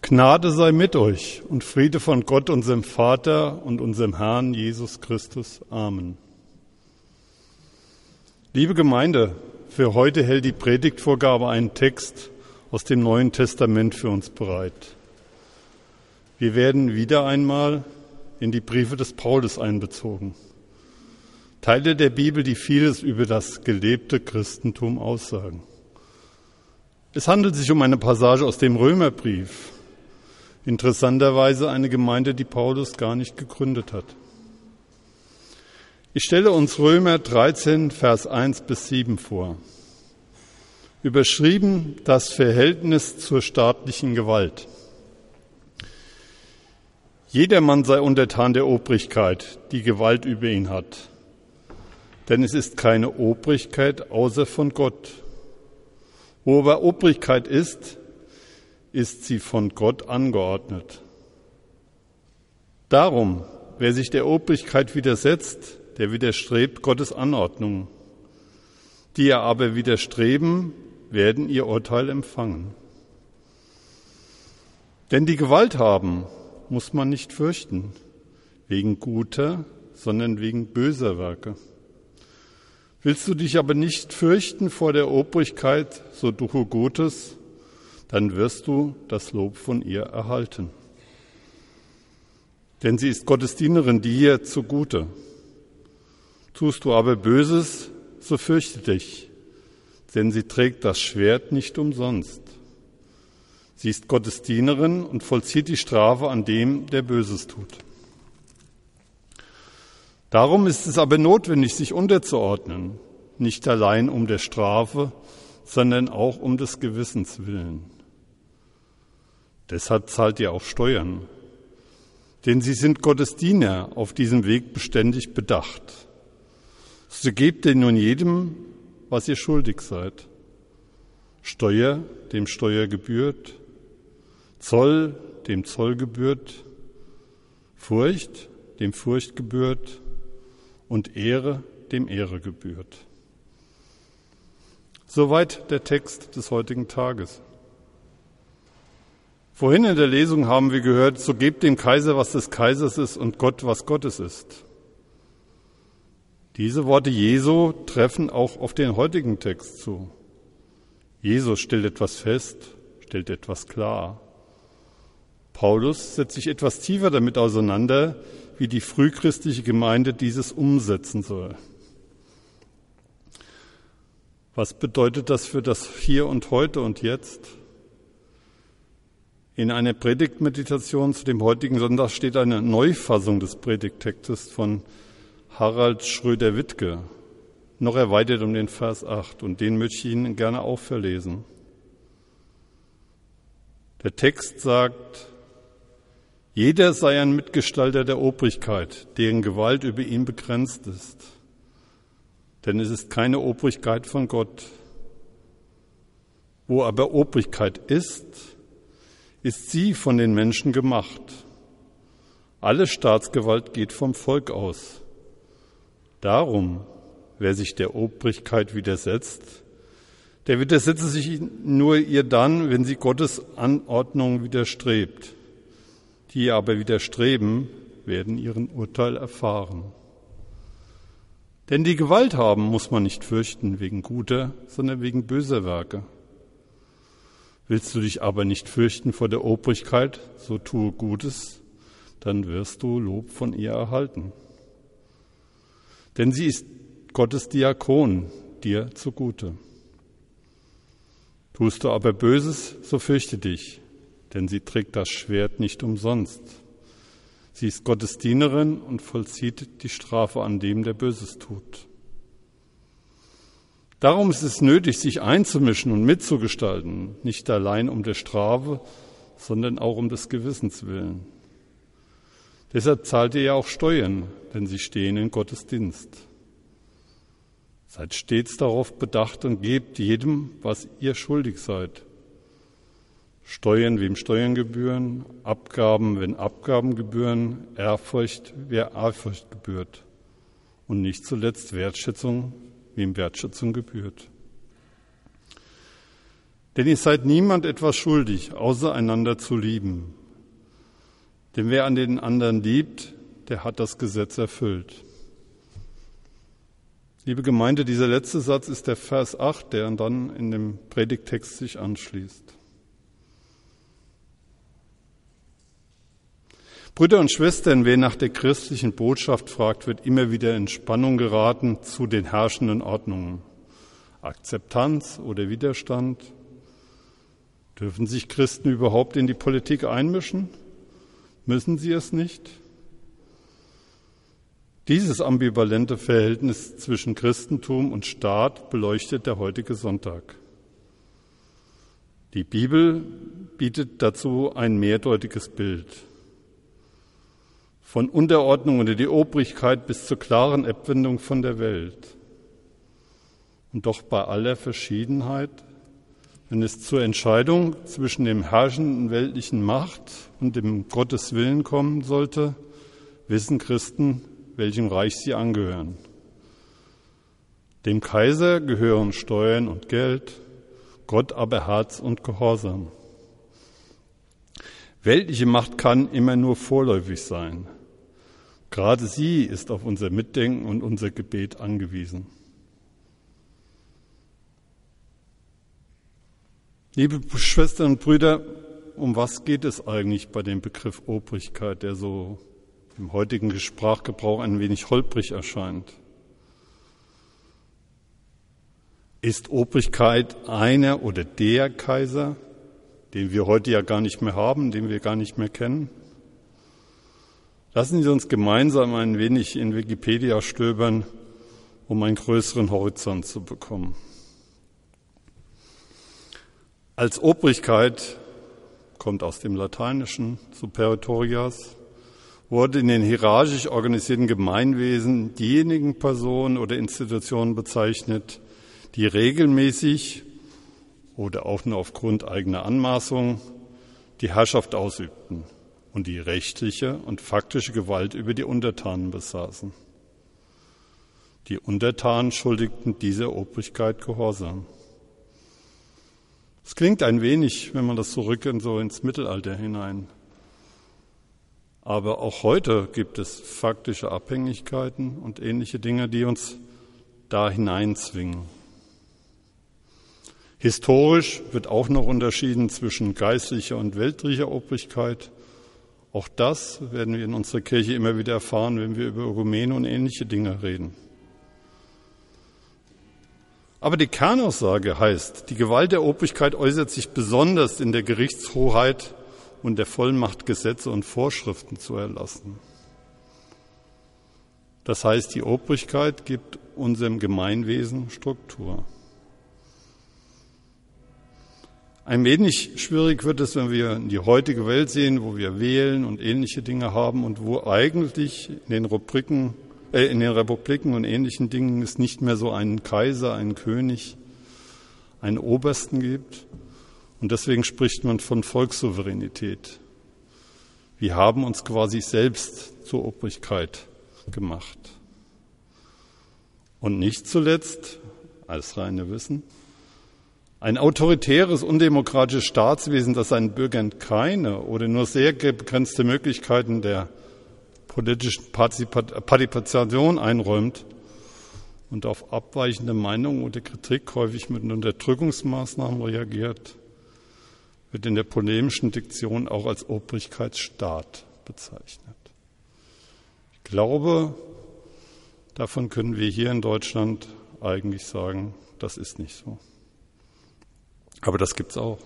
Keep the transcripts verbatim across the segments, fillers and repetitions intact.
Gnade sei mit euch und Friede von Gott, unserem Vater und unserem Herrn Jesus Christus. Amen. Liebe Gemeinde, für heute hält die Predigtvorgabe einen Text aus dem Neuen Testament für uns bereit. Wir werden wieder einmal in die Briefe des Paulus einbezogen. Teile der Bibel, die vieles über das gelebte Christentum aussagen. Es handelt sich um eine Passage aus dem Römerbrief. Interessanterweise eine Gemeinde, die Paulus gar nicht gegründet hat. Ich stelle uns Römer dreizehn, Vers eins bis sieben vor. Überschrieben das Verhältnis zur staatlichen Gewalt. Jedermann sei untertan der Obrigkeit, die Gewalt über ihn hat. Denn es ist keine Obrigkeit außer von Gott. Wo aber Obrigkeit ist, ist sie von Gott angeordnet. Darum, wer sich der Obrigkeit widersetzt, der widerstrebt Gottes Anordnung. Die ihr aber widerstreben, werden ihr Urteil empfangen. Denn die Gewalt haben, muss man nicht fürchten, wegen guter, sondern wegen böser Werke. Willst du dich aber nicht fürchten vor der Obrigkeit, so tue Gutes, dann wirst du das Lob von ihr erhalten. Denn sie ist Gottes Dienerin dir zugute. Tust du aber Böses, so fürchte dich, denn sie trägt das Schwert nicht umsonst. Sie ist Gottes Dienerin und vollzieht die Strafe an dem, der Böses tut. Darum ist es aber notwendig, sich unterzuordnen, nicht allein um der Strafe, sondern auch um des Gewissens willen. Deshalb zahlt ihr auch Steuern, denn sie sind Gottes Diener, auf diesem Weg beständig bedacht. So gebt ihr nun jedem, was ihr schuldig seid. Steuer, dem Steuer gebührt, Zoll, dem Zoll gebührt, Furcht, dem Furcht gebührt und Ehre, dem Ehre gebührt. Soweit der Text des heutigen Tages. Vorhin in der Lesung haben wir gehört, so gebt dem Kaiser, was des Kaisers ist und Gott, was Gottes ist. Diese Worte Jesu treffen auch auf den heutigen Text zu. Jesus stellt etwas fest, stellt etwas klar. Paulus setzt sich etwas tiefer damit auseinander, wie die frühchristliche Gemeinde dieses umsetzen soll. Was bedeutet das für das Hier und Heute und Jetzt? In einer Predigtmeditation zu dem heutigen Sonntag steht eine Neufassung des Predigttextes von Harald Schröder-Wittke, noch erweitert um den Vers acht, und den möchte ich Ihnen gerne auch verlesen. Der Text sagt: Jeder sei ein Mitgestalter der Obrigkeit, deren Gewalt über ihn begrenzt ist. Denn es ist keine Obrigkeit von Gott. Wo aber Obrigkeit ist, ist sie von den Menschen gemacht. Alle Staatsgewalt geht vom Volk aus. Darum, wer sich der Obrigkeit widersetzt, der widersetze sich nur ihr dann, wenn sie Gottes Anordnung widerstrebt. Die aber widerstreben, werden ihren Urteil erfahren. Denn die Gewalt haben, muss man nicht fürchten wegen guter, sondern wegen böser Werke. Willst du dich aber nicht fürchten vor der Obrigkeit, so tue Gutes, dann wirst du Lob von ihr erhalten. Denn sie ist Gottes Diakon, dir zugute. Tust du aber Böses, so fürchte dich, denn sie trägt das Schwert nicht umsonst. Sie ist Gottes Dienerin und vollzieht die Strafe an dem, der Böses tut. Darum ist es nötig, sich einzumischen und mitzugestalten, nicht allein um der Strafe, sondern auch um des Gewissens willen. Deshalb zahlt ihr ja auch Steuern, denn sie stehen in Gottes Dienst. Seid stets darauf bedacht und gebt jedem, was ihr schuldig seid. Steuern, wem Steuern gebühren, Abgaben, wenn Abgaben gebühren, Ehrfurcht, wer Ehrfurcht gebührt. Und nicht zuletzt Wertschätzung, wem Wertschätzung gebührt. Denn ihr seid niemand etwas schuldig, außer einander zu lieben. Denn wer an den anderen liebt, der hat das Gesetz erfüllt. Liebe Gemeinde, dieser letzte Satz ist der Vers acht, der dann in dem Predigttext sich anschließt. Brüder und Schwestern, wer nach der christlichen Botschaft fragt, wird immer wieder in Spannung geraten zu den herrschenden Ordnungen. Akzeptanz oder Widerstand? Dürfen sich Christen überhaupt in die Politik einmischen? Müssen sie es nicht? Dieses ambivalente Verhältnis zwischen Christentum und Staat beleuchtet der heutige Sonntag. Die Bibel bietet dazu ein mehrdeutiges Bild. Von Unterordnung unter die Obrigkeit bis zur klaren Abwendung von der Welt. Und doch bei aller Verschiedenheit, wenn es zur Entscheidung zwischen dem herrschenden weltlichen Macht und dem Gottes Willen kommen sollte, wissen Christen, welchem Reich sie angehören. Dem Kaiser gehören Steuern und Geld, Gott aber Herz und Gehorsam. Weltliche Macht kann immer nur vorläufig sein. Gerade sie ist auf unser Mitdenken und unser Gebet angewiesen. Liebe Schwestern und Brüder, um was geht es eigentlich bei dem Begriff Obrigkeit, der so im heutigen Sprachgebrauch ein wenig holprig erscheint? Ist Obrigkeit einer oder der Kaiser, den wir heute ja gar nicht mehr haben, den wir gar nicht mehr kennen? Lassen Sie uns gemeinsam ein wenig in Wikipedia stöbern, um einen größeren Horizont zu bekommen. Als Obrigkeit, kommt aus dem Lateinischen, superioritas, wurde in den hierarchisch organisierten Gemeinwesen diejenigen Personen oder Institutionen bezeichnet, die regelmäßig oder auch nur aufgrund eigener Anmaßung die Herrschaft ausübten und die rechtliche und faktische Gewalt über die Untertanen besaßen. Die Untertanen schuldigten dieser Obrigkeit Gehorsam. Es klingt ein wenig, wenn man das zurückgeht, so ins Mittelalter hinein. Aber auch heute gibt es faktische Abhängigkeiten und ähnliche Dinge, die uns da hineinzwingen. Historisch wird auch noch unterschieden zwischen geistlicher und weltlicher Obrigkeit. Auch das werden wir in unserer Kirche immer wieder erfahren, wenn wir über Ökumene und ähnliche Dinge reden. Aber die Kernaussage heißt, die Gewalt der Obrigkeit äußert sich besonders in der Gerichtshoheit und der Vollmacht, Gesetze und Vorschriften zu erlassen. Das heißt, die Obrigkeit gibt unserem Gemeinwesen Struktur. Ein wenig schwierig wird es, wenn wir in die heutige Welt sehen, wo wir wählen und ähnliche Dinge haben und wo eigentlich in den Rubriken in den Republiken und ähnlichen Dingen es nicht mehr so einen Kaiser, einen König, einen Obersten gibt. Und deswegen spricht man von Volkssouveränität. Wir haben uns quasi selbst zur Obrigkeit gemacht. Und nicht zuletzt, als reine Wissen, ein autoritäres, undemokratisches Staatswesen, das seinen Bürgern keine oder nur sehr begrenzte Möglichkeiten der politischen Partizipation einräumt und auf abweichende Meinungen oder Kritik häufig mit Unterdrückungsmaßnahmen reagiert, wird in der polemischen Diktion auch als Obrigkeitsstaat bezeichnet. Ich glaube, davon können wir hier in Deutschland eigentlich sagen, das ist nicht so. Aber das gibt's auch.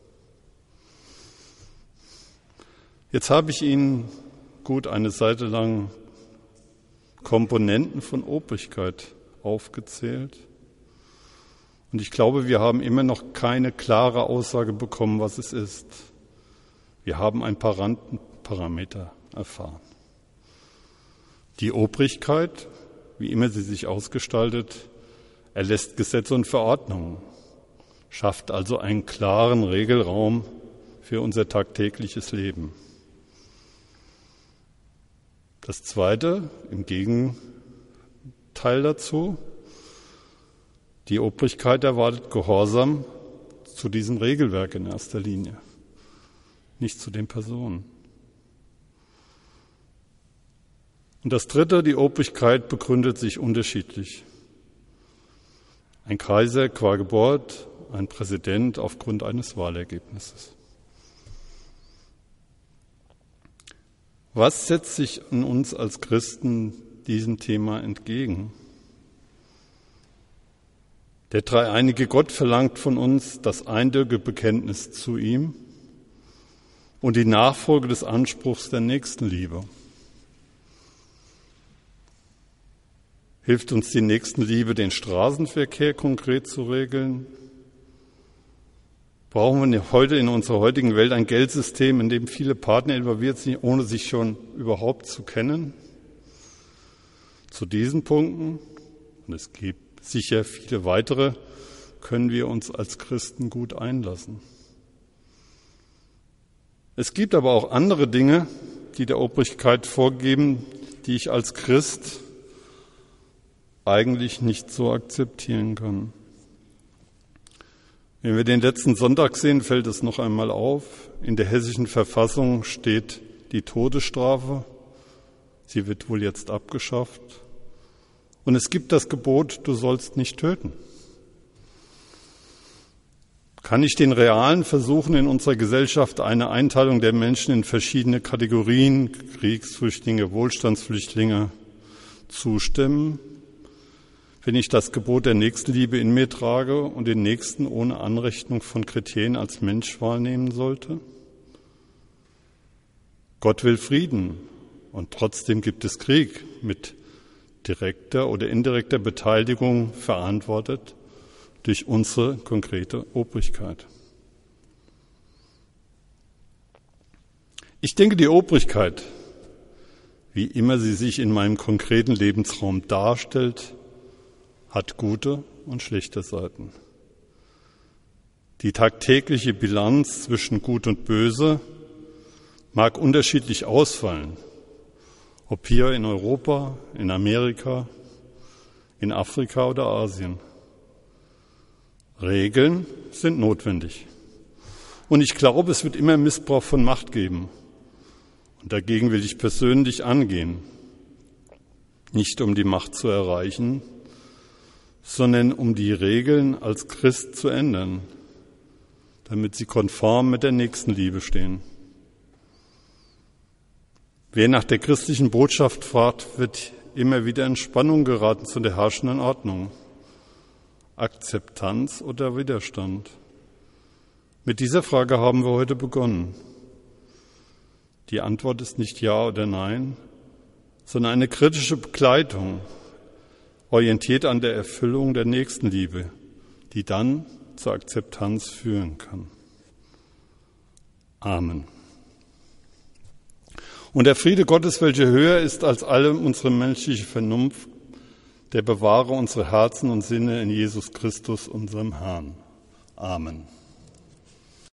Jetzt habe ich Ihnen gut eine Seite lang Komponenten von Obrigkeit aufgezählt. Und ich glaube, wir haben immer noch keine klare Aussage bekommen, was es ist. Wir haben ein paar Randparameter erfahren. Die Obrigkeit, wie immer sie sich ausgestaltet, erlässt Gesetze und Verordnungen, schafft also einen klaren Regelraum für unser tagtägliches Leben. Das Zweite, im Gegenteil dazu, die Obrigkeit erwartet Gehorsam zu diesem Regelwerk in erster Linie, nicht zu den Personen. Und das Dritte, die Obrigkeit begründet sich unterschiedlich. Ein Kaiser qua Geburt, ein Präsident aufgrund eines Wahlergebnisses. Was setzt sich an uns als Christen diesem Thema entgegen? Der dreieinige Gott verlangt von uns das eindeutige Bekenntnis zu ihm und die Nachfolge des Anspruchs der Nächstenliebe. Hilft uns die Nächstenliebe, den Straßenverkehr konkret zu regeln? Brauchen wir heute in unserer heutigen Welt ein Geldsystem, in dem viele Partner involviert sind, ohne sich schon überhaupt zu kennen? Zu diesen Punkten, und es gibt sicher viele weitere, können wir uns als Christen gut einlassen. Es gibt aber auch andere Dinge, die der Obrigkeit vorgeben, die ich als Christ eigentlich nicht so akzeptieren kann. Wenn wir den letzten Sonntag sehen, fällt es noch einmal auf. In der hessischen Verfassung steht die Todesstrafe. Sie wird wohl jetzt abgeschafft. Und es gibt das Gebot, du sollst nicht töten. Kann ich den realen Versuchen in unserer Gesellschaft, eine Einteilung der Menschen in verschiedene Kategorien, Kriegsflüchtlinge, Wohlstandsflüchtlinge, zustimmen, wenn ich das Gebot der Nächstenliebe in mir trage und den Nächsten ohne Anrechnung von Kriterien als Mensch wahrnehmen sollte? Gott will Frieden und trotzdem gibt es Krieg mit direkter oder indirekter Beteiligung verantwortet durch unsere konkrete Obrigkeit. Ich denke, die Obrigkeit, wie immer sie sich in meinem konkreten Lebensraum darstellt, hat gute und schlechte Seiten. Die tagtägliche Bilanz zwischen Gut und Böse mag unterschiedlich ausfallen, ob hier in Europa, in Amerika, in Afrika oder Asien. Regeln sind notwendig. Und ich glaube, es wird immer Missbrauch von Macht geben. Und dagegen will ich persönlich angehen. Nicht um die Macht zu erreichen, sondern um die Regeln als Christ zu ändern, damit sie konform mit der Nächstenliebe stehen. Wer nach der christlichen Botschaft fragt, wird immer wieder in Spannung geraten zu der herrschenden Ordnung. Akzeptanz oder Widerstand? Mit dieser Frage haben wir heute begonnen. Die Antwort ist nicht Ja oder Nein, sondern eine kritische Begleitung, orientiert an der Erfüllung der Nächstenliebe, die dann zur Akzeptanz führen kann. Amen. Und der Friede Gottes, welcher höher ist als alle unsere menschliche Vernunft, der bewahre unsere Herzen und Sinne in Jesus Christus, unserem Herrn. Amen.